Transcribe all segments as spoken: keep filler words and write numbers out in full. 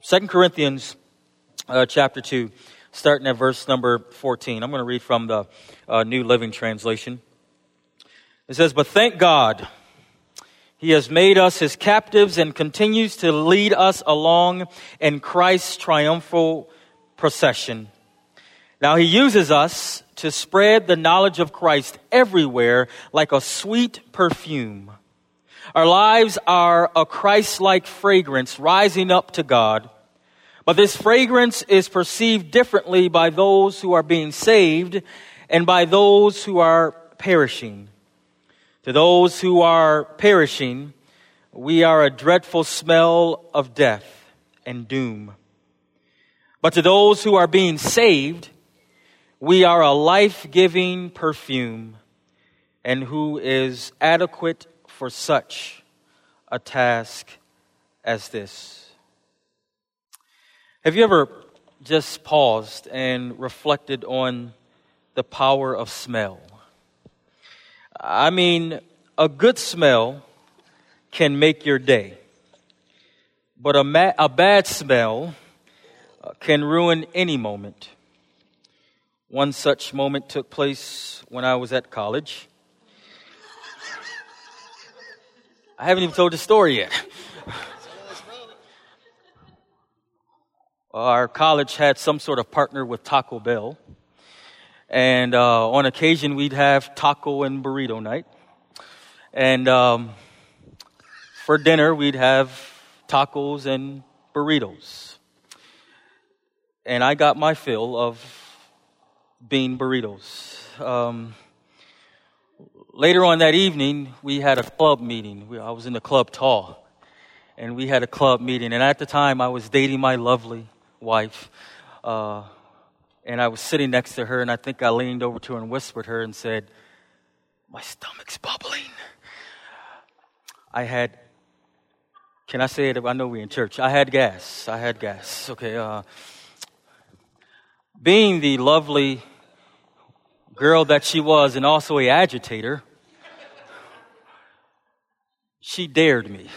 Second Corinthians uh, chapter two, starting at verse number fourteen. I'm going to read from the uh, New Living Translation. It says, "But thank God, He has made us His captives and continues to lead us along in Christ's triumphal procession. Now He uses us to spread the knowledge of Christ everywhere like a sweet perfume. Our lives are a Christ-like fragrance rising up to God. But this fragrance is perceived differently by those who are being saved and by those who are perishing. To those who are perishing, we are a dreadful smell of death and doom. But to those who are being saved, we are a life-giving perfume, and who is adequate for such a task as this." Have you ever just paused and reflected on the power of smell? I mean, a good smell can make your day, but a, ma- a bad smell can ruin any moment. One such moment took place when I was at college. I haven't even told the story yet. Our college had some sort of partner with Taco Bell. And uh, on occasion, we'd have taco and burrito night. And um, for dinner, we'd have tacos and burritos. And I got my fill of bean burritos. Um, later on that evening, we had a club meeting. We, I was in the club tall. And we had a club meeting. And at the time, I was dating my lovely wife. Uh, and I was sitting next to her, and I think I leaned over to her and whispered her and said, "My stomach's bubbling." I had, can I say it? I know we're in church. I had gas. I had gas. Okay. Uh, being the lovely girl that she was and also a agitator, she dared me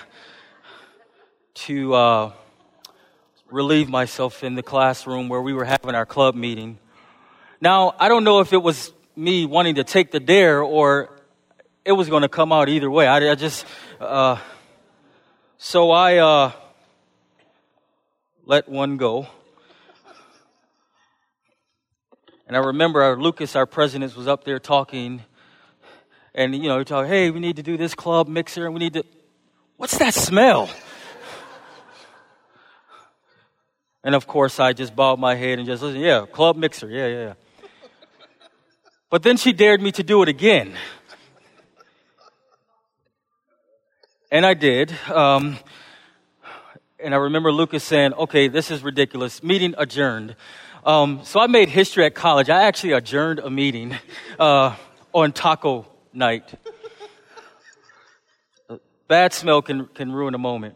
to uh, relieve myself in the classroom where we were having our club meeting. Now, I don't know if it was me wanting to take the dare or it was going to come out either way. I, I just, uh, so I uh, let one go. And I remember our Lucas, our president, was up there talking. And, you know, he talking, "Hey, we need to do this club mixer and we need to," what's that smell? And of course, I just bowed my head and just listened. Yeah, club mixer. Yeah, yeah, yeah. But then she dared me to do it again. And I did. Um, and I remember Lucas saying, "Okay, this is ridiculous. Meeting adjourned." Um, so I made history at college. I actually adjourned a meeting uh, on taco night. Bad smell can, can ruin a moment.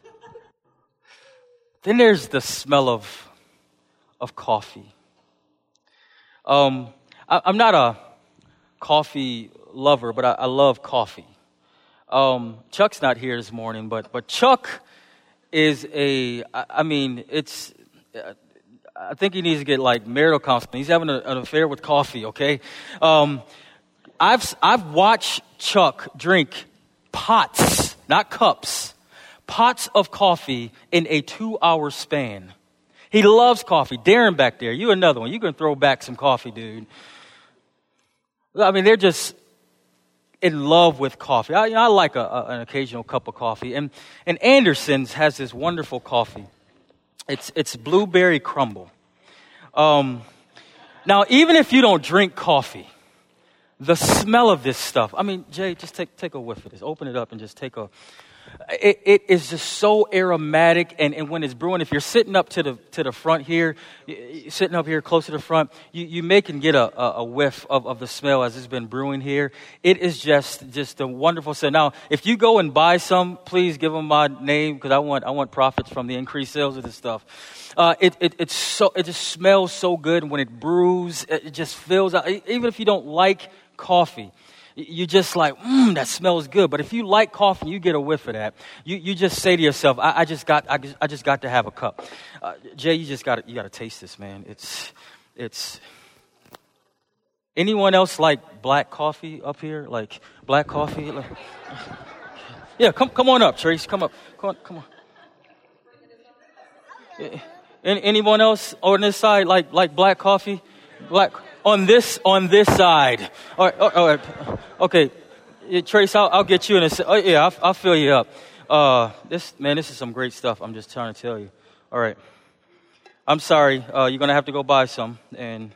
Then there's the smell of of coffee. Um, I, I'm not a coffee lover, but I, I love coffee. Um, Chuck's not here this morning, but but Chuck is a. I, I mean, it's. Uh, I think he needs to get like marital counseling. He's having a, an affair with coffee. Okay, um, I've I've watched Chuck drink pots, not cups. Pots of coffee in a two-hour span. He loves coffee. Darren back there, you another one. You can throw back some coffee, dude. I mean, they're just in love with coffee. I, you know, I like a, a, an occasional cup of coffee. And and Anderson's has this wonderful coffee. It's it's blueberry crumble. Um, now, even if you don't drink coffee, the smell of this stuff. I mean, Jay, just take take a whiff of this. Open it up and just take a. It, it is just so aromatic, and, and when it's brewing, if you're sitting up to the to the front here, sitting up here close to the front, you, you may can get a, a, a whiff of, of the smell as it's been brewing here. It is just just a wonderful scent. Now, if you go and buy some, please give them my name because I want I want profits from the increased sales of this stuff. Uh, it it it's so it just smells so good when it brews. It just fills out. Even if you don't like coffee. You just like, mmm, that smells good. But if you like coffee, you get a whiff of that. You you just say to yourself, I, I just got I just, I just got to have a cup. Uh, Jay, you just got to you got to taste this, man. It's it's. Anyone else like black coffee up here? Like black coffee? Like, yeah, come come on up, Trace. Come up. Come on. Come on. Any, anyone else on this side like like black coffee? Black on this on this side. All right. All right. Okay, yeah, Trace, I'll, I'll get you in a. Oh, yeah, I'll, I'll fill you up. Uh, this man, this is some great stuff. I'm just trying to tell you. All right. I'm sorry. Uh, you're gonna have to go buy some and.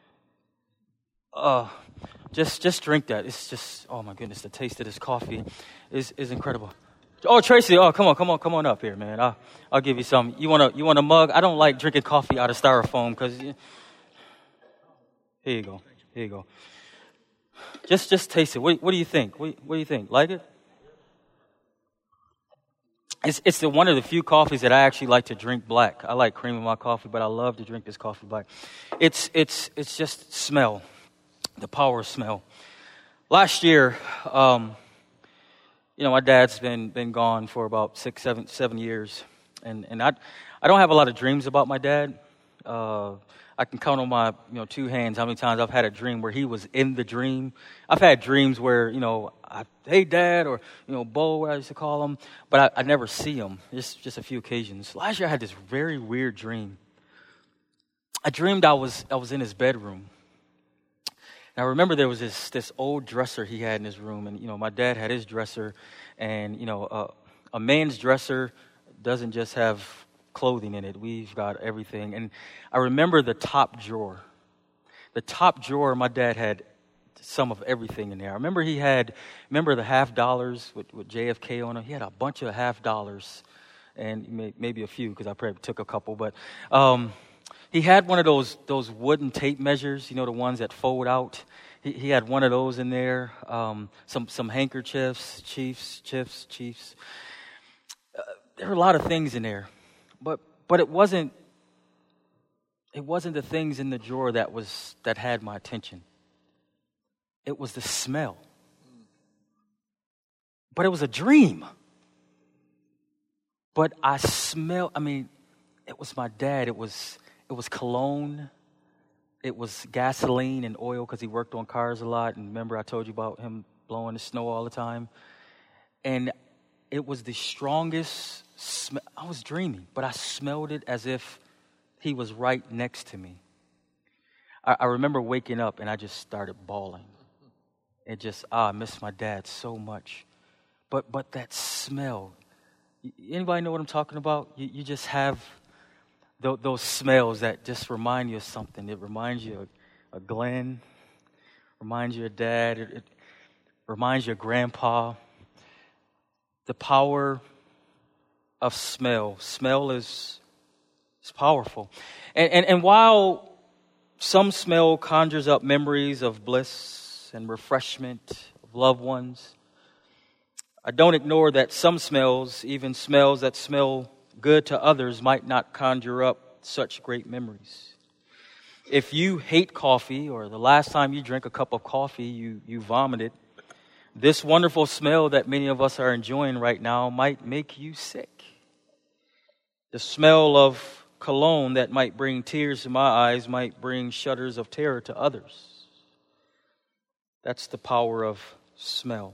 Uh, just just drink that. It's just, oh my goodness, the taste of this coffee is, is incredible. Oh, Tracy, oh, come on, come on, come on up here, man. I'll, I'll give you some. You want a, you want a mug? I don't like drinking coffee out of styrofoam because, here you go, here you go. Just just taste it. What, what do you think? What, what do you think? Like it? It's it's the, one of the few coffees that I actually like to drink black. I like cream in my coffee, but I love to drink this coffee black. It's it's it's just smell. The power of smell. Last year, um, you know, my dad's been been gone for about six, seven, seven years, and and I, I don't have a lot of dreams about my dad. Uh, I can count on my you know two hands how many times I've had a dream where he was in the dream. I've had dreams where you know, I, hey Dad, or you know, Bo, what I used to call him, but I, I never see him. Just just a few occasions. Last year, I had this very weird dream. I dreamed I was I was in his bedroom. I remember there was this this old dresser he had in his room, and you know my dad had his dresser, and you know uh, a man's dresser doesn't just have clothing in it. We've got everything, and I remember the top drawer. The top drawer, my dad had some of everything in there. I remember he had, remember the half dollars with, with J F K on them. He had a bunch of half dollars, and may, maybe a few because I probably took a couple, but. Um, He had one of those those wooden tape measures, you know, the ones that fold out. He, he had one of those in there. Um, some some handkerchiefs, chiefs, chiefs, chiefs. Uh, there were a lot of things in there, but but it wasn't it wasn't the things in the drawer that was that had my attention. It was the smell. But it was a dream. But I smell. I mean, it was my dad. It was. It was cologne, it was gasoline and oil because he worked on cars a lot. And remember I told you about him blowing the snow all the time? And it was the strongest smell. I was dreaming, but I smelled it as if he was right next to me. I, I remember waking up and I just started bawling. It just, ah, I miss my dad so much. But but that smell, anybody know what I'm talking about? You, you just have... those smells that just remind you of something. It reminds you of, of Glenn, reminds you of Dad, it, it reminds you of Grandpa. The power of smell. Smell is, is powerful. And, and, and while some smell conjures up memories of bliss and refreshment of loved ones, I don't ignore that some smells, even smells that smell good to others, might not conjure up such great memories. If you hate coffee, or the last time you drank a cup of coffee, you, you vomited, this wonderful smell that many of us are enjoying right now might make you sick. The smell of cologne that might bring tears to my eyes might bring shudders of terror to others. That's the power of smell.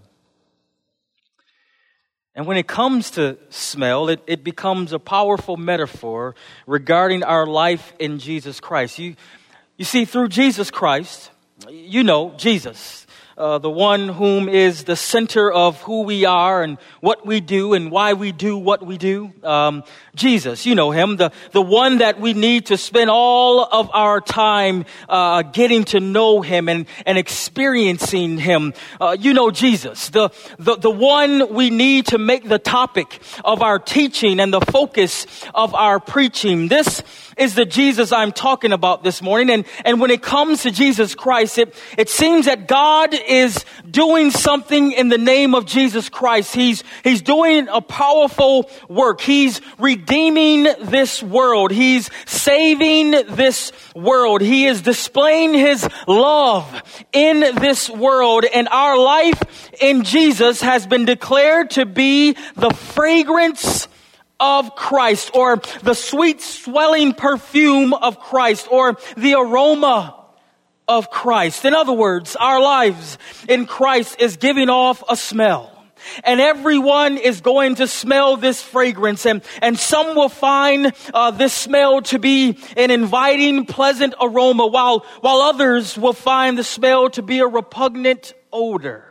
And when it comes to smell, it, it becomes a powerful metaphor regarding our life in Jesus Christ. You, you see, through Jesus Christ, you know, Jesus, uh, the one whom is the center of who we are and what we do and why we do what we do. Um, Jesus, you know him, the, the one that we need to spend all of our time uh, getting to know him and, and experiencing him. Uh, you know Jesus, the, the, the one we need to make the topic of our teaching and the focus of our preaching. This is the Jesus I'm talking about this morning. And, and when it comes to Jesus Christ, it, it seems that God is doing something in the name of Jesus Christ. He's, he's doing a powerful work. He's redeeming this world. He's saving this world. He is displaying his love in this world. And our life in Jesus has been declared to be the fragrance of Christ, or the sweet swelling perfume of Christ, or the aroma of Christ. In other words, our lives in Christ is giving off a smell. And everyone is going to smell this fragrance. And, and some will find uh, this smell to be an inviting, pleasant aroma, while, while others will find the smell to be a repugnant odor.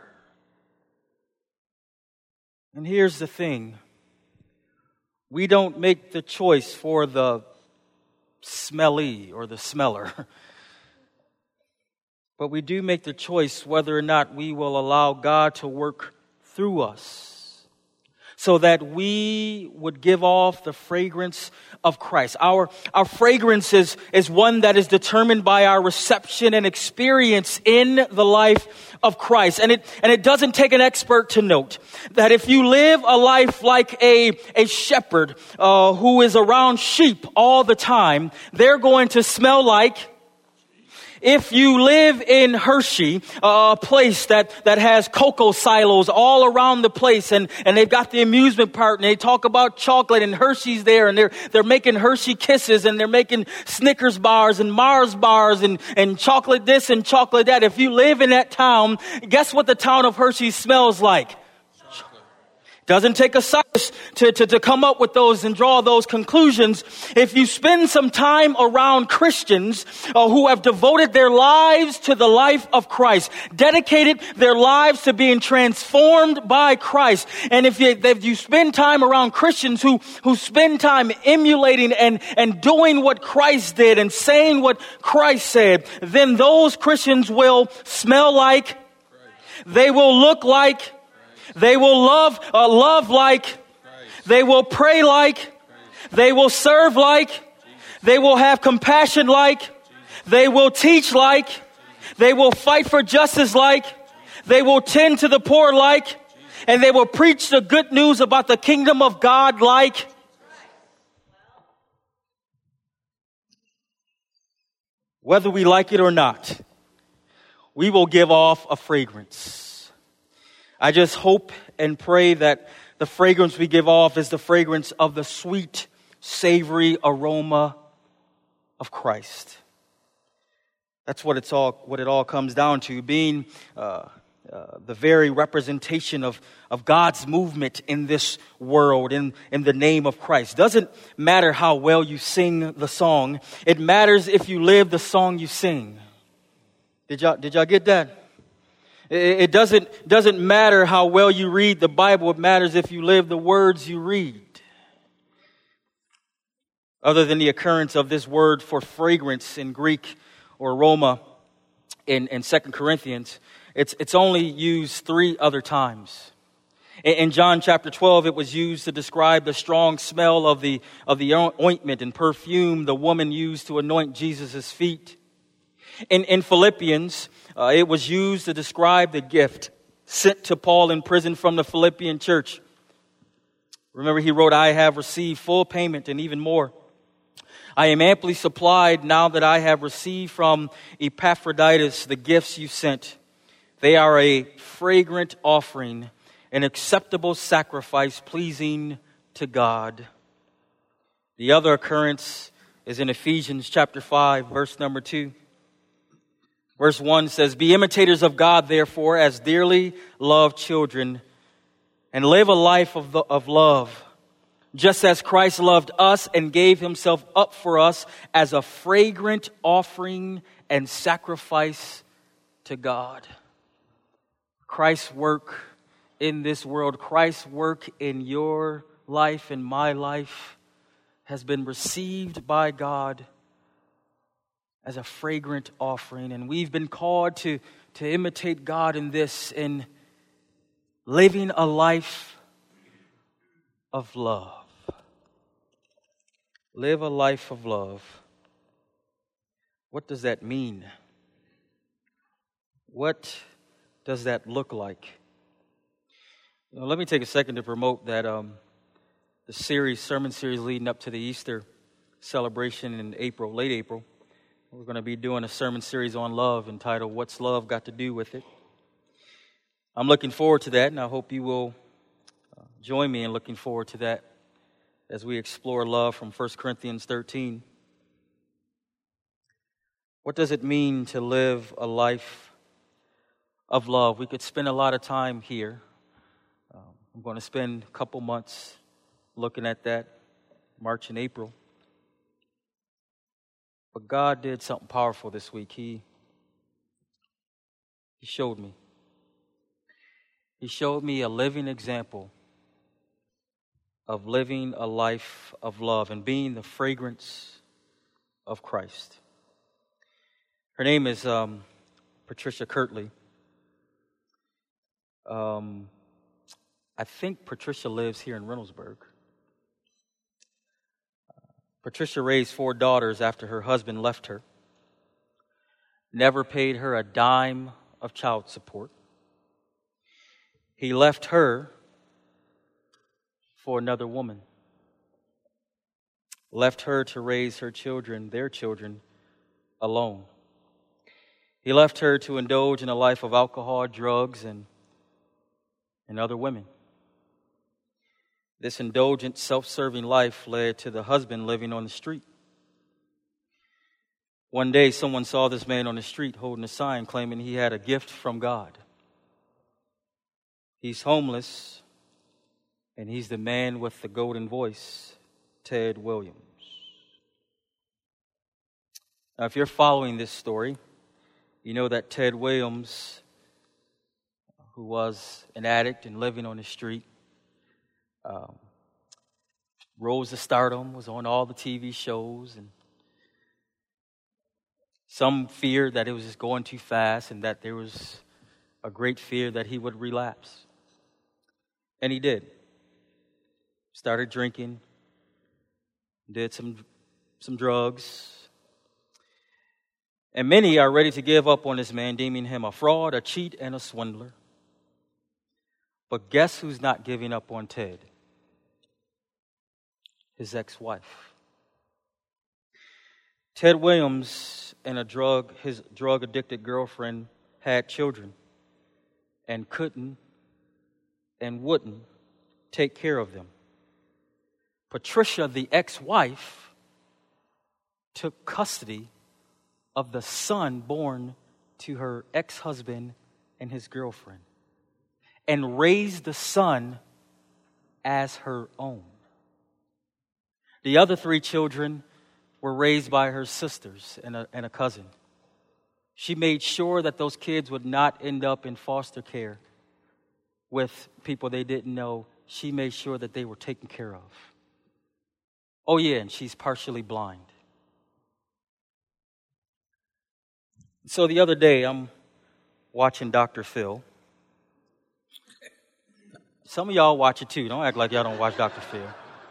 And here's the thing. We don't make the choice for the smelly or the smeller. But we do make the choice whether or not we will allow God to work through us so that we would give off the fragrance of Christ. Our, our fragrance is, is one that is determined by our reception and experience in the life of Christ. And it, and it doesn't take an expert to note that if you live a life like a, a shepherd uh, who is around sheep all the time, they're going to smell like. If you live in Hershey, a place that, that has cocoa silos all around the place, and, and they've got the amusement park, and they talk about chocolate, and Hershey's there, and they're they're making Hershey Kisses, and they're making Snickers bars and Mars bars, and, and chocolate this and chocolate that. If you live in that town, guess what the town of Hershey smells like? Doesn't take a scientist to, to, to come up with those and draw those conclusions. If you spend some time around Christians uh, who have devoted their lives to the life of Christ, dedicated their lives to being transformed by Christ, and if you, if you spend time around Christians who, who spend time emulating and, and doing what Christ did and saying what Christ said, then those Christians will smell like, they will look like, they will love, uh, love like, Christ. They will pray like, Christ. They will serve like, Jesus. They will have compassion like, Jesus. They will teach like, Jesus. They will fight for justice like, Jesus. They will tend to the poor like, Jesus. And they will preach the good news about the kingdom of God like. Whether we like it or not, we will give off a fragrance. I just hope and pray that the fragrance we give off is the fragrance of the sweet, savory aroma of Christ. That's what it's all, what it all comes down to, being uh, uh, the very representation of, of God's movement in this world, in, in the name of Christ. Doesn't matter how well you sing the song. It matters if you live the song you sing. Did y'all, did y'all get that? It doesn't, doesn't matter how well you read the Bible. It matters if you live the words you read. Other than the occurrence of this word for fragrance in Greek or aroma in, in Second Corinthians, it's, it's only used three other times. In, in John chapter twelve, it was used to describe the strong smell of the, of the ointment and perfume the woman used to anoint Jesus' feet. In, in Philippians, Uh, it was used to describe the gift sent to Paul in prison from the Philippian church. Remember, he wrote, I have received full payment and even more. I am amply supplied now that I have received from Epaphroditus the gifts you sent. They are a fragrant offering, an acceptable sacrifice pleasing to God. The other occurrence is in Ephesians chapter five, verse number two. Verse one says, be imitators of God, therefore, as dearly loved children, and live a life of, the, of love, just as Christ loved us and gave himself up for us as a fragrant offering and sacrifice to God. Christ's work in this world, Christ's work in your life and my life has been received by God as a fragrant offering. And we've been called to, to imitate God in this, in living a life of love. Live a life of love. What does that mean? What does that look like? You know, let me take a second to promote that um, the series, sermon series leading up to the Easter celebration in April, late April. We're going to be doing a sermon series on love entitled, What's Love Got to Do with It? I'm looking forward to that, and I hope you will uh, join me in looking forward to that as we explore love from First Corinthians thirteen. What does it mean to live a life of love? We could spend a lot of time here. Um, I'm going to spend a couple months looking at that, March and April. But God did something powerful this week. He, he showed me. He showed me a living example of living a life of love and being the fragrance of Christ. Her name is um, Patricia Kirtley. Um, I think Patricia lives here in Reynoldsburg. Patricia raised four daughters after her husband left her. Never paid her a dime of child support. He left her for another woman. Left her to raise her children, their children, alone. He left her to indulge in a life of alcohol, drugs, and, and other women. This indulgent, self-serving life led to the husband living on the street. One day, someone saw this man on the street holding a sign claiming he had a gift from God. He's homeless, and he's the man with the golden voice, Ted Williams. Now, if you're following this story, you know that Ted Williams, who was an addict and living on the street, Um, rose to stardom, was on all the T V shows, and some feared that it was just going too fast and that there was a great fear that he would relapse. And he did. Started drinking, did some, some drugs. And many are ready to give up on this man, deeming him a fraud, a cheat, and a swindler. But guess who's not giving up on Ted? His ex-wife. Ted Williams and a drug, his drug-addicted girlfriend had children and couldn't and wouldn't take care of them. Patricia, the ex-wife, took custody of the son born to her ex-husband and his girlfriend and raised the son as her own. The other three children were raised by her sisters and a, and a cousin. She made sure that those kids would not end up in foster care with people they didn't know. She made sure that they were taken care of. Oh yeah, and she's partially blind. So the other day, I'm watching Doctor Phil. Some of y'all watch it too. Don't act like y'all don't watch Doctor Phil.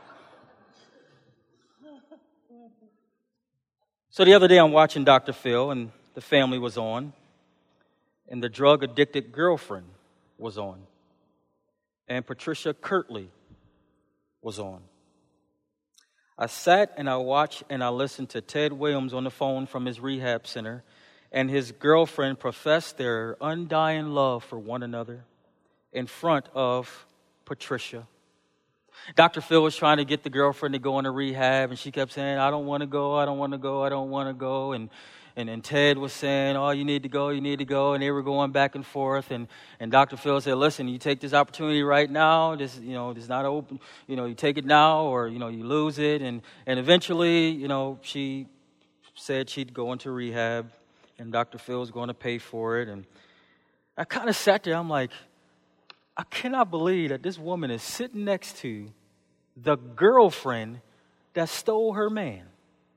So the other day I'm watching Doctor Phil, and the family was on, and the drug-addicted girlfriend was on, and Patricia Kirtley was on. I sat and I watched and I listened to Ted Williams on the phone from his rehab center, and his girlfriend professed their undying love for one another in front of Patricia. Doctor Phil was trying to get the girlfriend to go into rehab, and she kept saying, I don't want to go, I don't want to go, I don't want to go. And, and and Ted was saying, oh, you need to go, you need to go. And they were going back and forth. And, and Doctor Phil said, listen, you take this opportunity right now. This, you know, this is not open. You know, you take it now or, you know, you lose it. And, and eventually, you know, she said she'd go into rehab, and Doctor Phil was going to pay for it. And I kind of sat there, I'm like, I cannot believe that this woman is sitting next to the girlfriend that stole her man.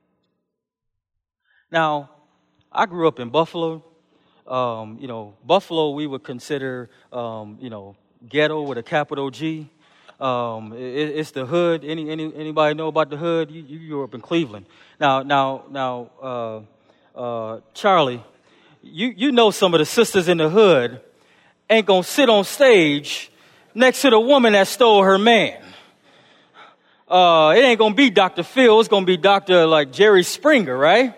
Now, I grew up in Buffalo. Um, you know, Buffalo we would consider, um, you know, ghetto with a capital G. Um, it, it's the hood. Any, any anybody know about the hood? You, you grew up in Cleveland. Now, now, now, uh, uh, Charlie, you you know some of the sisters in the hood. ain't going to sit on stage next to the woman that stole her man. Uh, it ain't going to be Doctor Phil. It's going to be Doctor like Jerry Springer, right?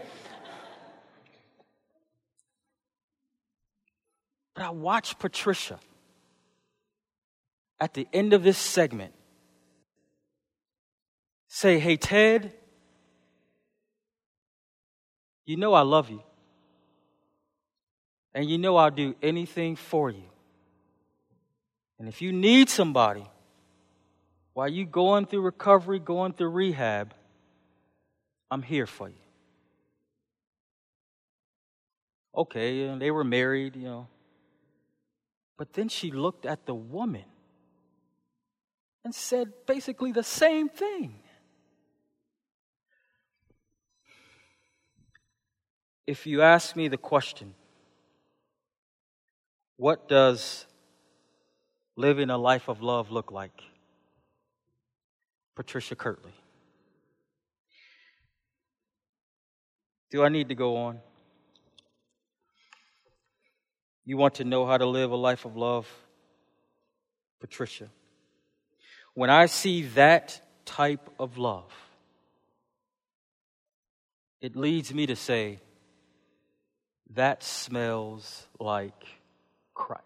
But I watched Patricia at the end of this segment say, hey, Ted, you know I love you. And you know I'll do anything for you. And if you need somebody while you going through recovery, going through rehab, I'm here for you. Okay, and they were married, you know. But then she looked at the woman and said basically the same thing. If you ask me the question, what does living a life of love look like? Patricia Kirtley. Do I need to go on? You want to know how to live a life of love? Patricia. When I see that type of love, it leads me to say, that smells like Christ.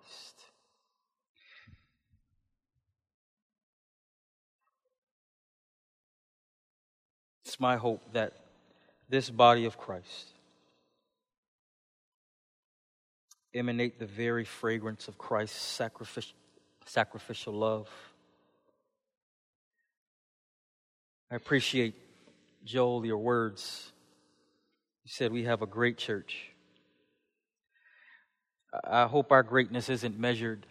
It's my hope that this body of Christ emanate the very fragrance of Christ's sacrificial, sacrificial love. I appreciate, Joel, your words. You said we have a great church. I hope our greatness isn't measured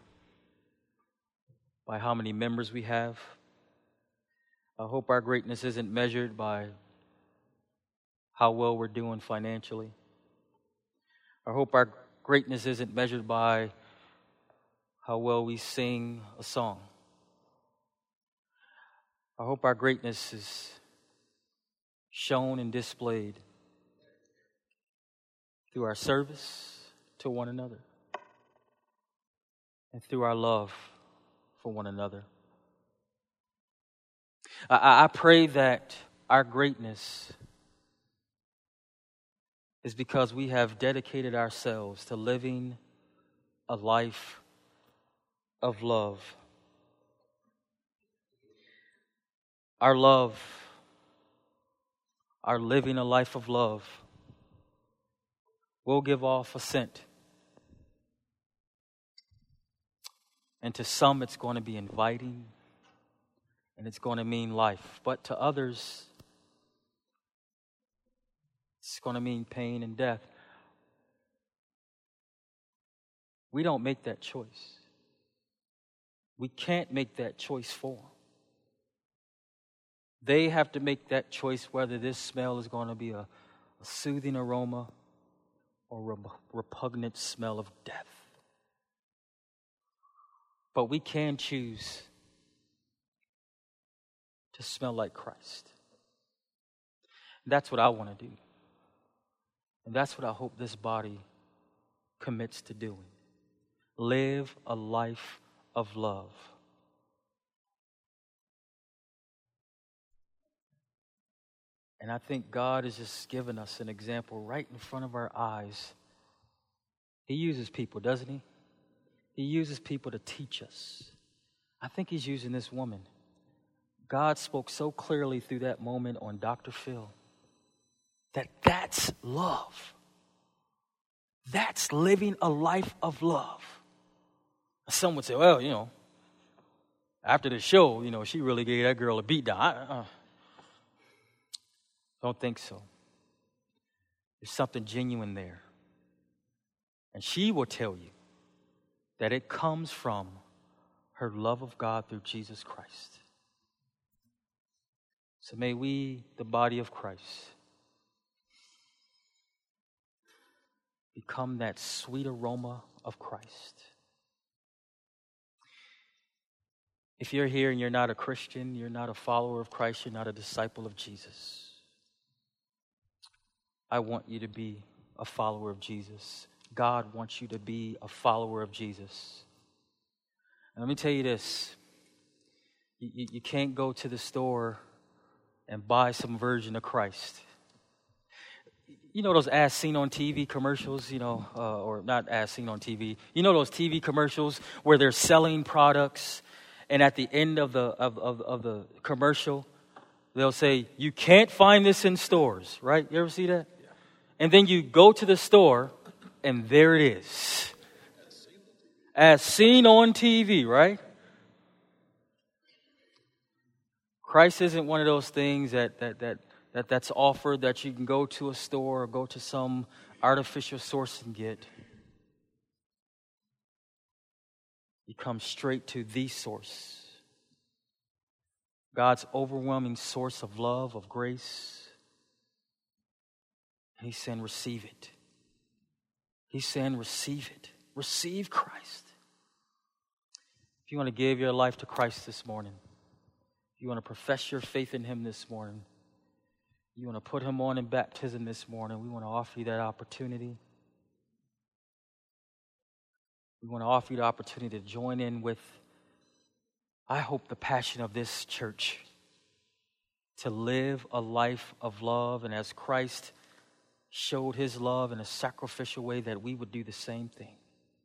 by how many members we have. I hope our greatness isn't measured by how well we're doing financially. I hope our greatness isn't measured by how well we sing a song. I hope our greatness is shown and displayed through our service to one another and through our love for one another. I, I pray that our greatness is because we have dedicated ourselves to living a life of love. Our love, our living a life of love, will give off a scent. And to some, it's going to be inviting, and it's going to mean life. But to others, it's going to mean pain and death. We don't make that choice. We can't make that choice for them. They have to make that choice whether this smell is going to be a, a soothing aroma or a repugnant smell of death. But we can choose to smell like Christ. That's what I want to do. And that's what I hope this body commits to doing. Live a life of love. And I think God has just given us an example right in front of our eyes. He uses people, doesn't he? He uses people to teach us. I think he's using this woman. God spoke so clearly through that moment on Doctor Phil that that's love. That's living a life of love. Some would say, well, you know, after the show, you know, she really gave that girl a beat down. I uh, don't think so. There's something genuine there. And she will tell you that it comes from her love of God through Jesus Christ. So may we, the body of Christ, become that sweet aroma of Christ. If you're here and you're not a Christian, you're not a follower of Christ, you're not a disciple of Jesus, I want you to be a follower of Jesus. God wants you to be a follower of Jesus. And let me tell you this. You, you, you can't go to the store and buy some version of Christ. You know those as seen on T V commercials, you know, uh, or not as seen on T V. You know those T V commercials where they're selling products, and at the end of the of, of, of the commercial, they'll say, "You can't find this in stores," right? You ever see that? Yeah. And then you go to the store, and there it is, as seen on T V, right? Christ isn't one of those things that that that. That that's offered that you can go to a store or go to some artificial source and get. You come straight to the source. God's overwhelming source of love, of grace. And He's saying, receive it. He's saying, receive it. Receive Christ. If you want to give your life to Christ this morning, if you want to profess your faith in Him this morning, you want to put Him on in baptism this morning, we want to offer you that opportunity. We want to offer you the opportunity to join in with, I hope, the passion of this church to live a life of love. And as Christ showed His love in a sacrificial way, that we would do the same thing.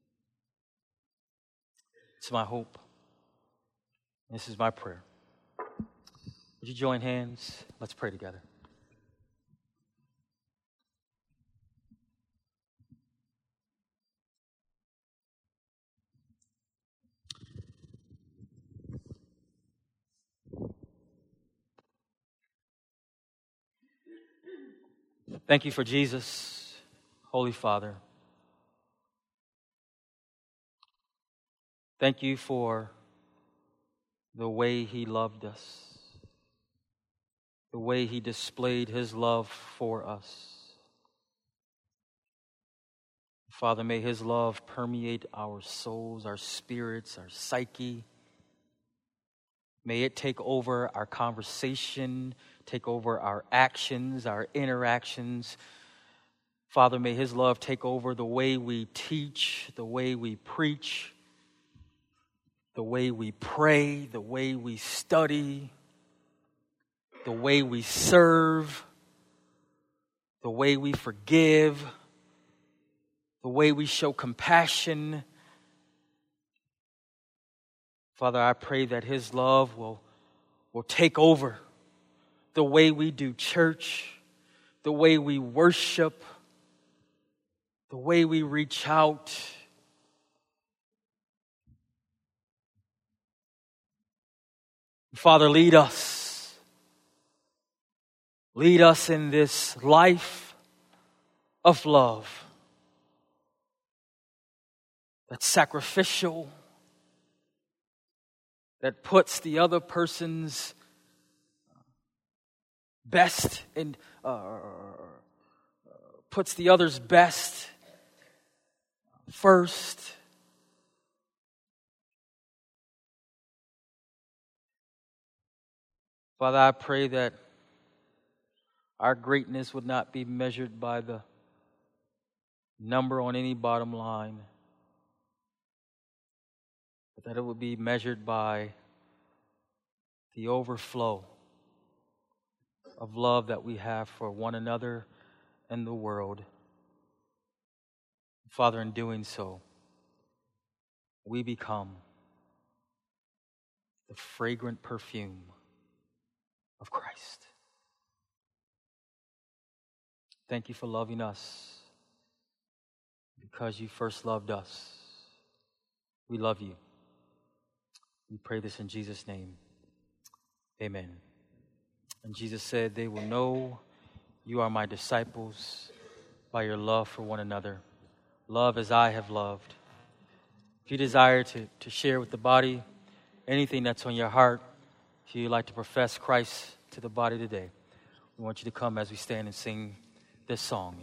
It's my hope. This is my prayer. Would you join hands? Let's pray together. Thank you for Jesus, Holy Father. Thank you for the way He loved us, the way He displayed His love for us. Father, may His love permeate our souls, our spirits, our psyche. May it take over our conversation, take over our actions, our interactions. Father, may His love take over the way we teach, the way we preach, the way we pray, the way we study, the way we serve, the way we forgive, the way we show compassion. Father, I pray that His love will, will take over the way we do church, the way we worship, the way we reach out. Father, lead us. Lead us in this life of love that's sacrificial, that puts the other person's best and uh, puts the other's best first. Father, I pray that our greatness would not be measured by the number on any bottom line, but that it would be measured by the overflow of love that we have for one another and the world. Father, in doing so, we become the fragrant perfume of Christ. Thank you for loving us because you first loved us. We love you. We pray this in Jesus' name. Amen. And Jesus said, they will know you are my disciples by your love for one another. Love as I have loved. If you desire to, to share with the body anything that's on your heart, if you'd like to profess Christ to the body today, we want you to come as we stand and sing this song.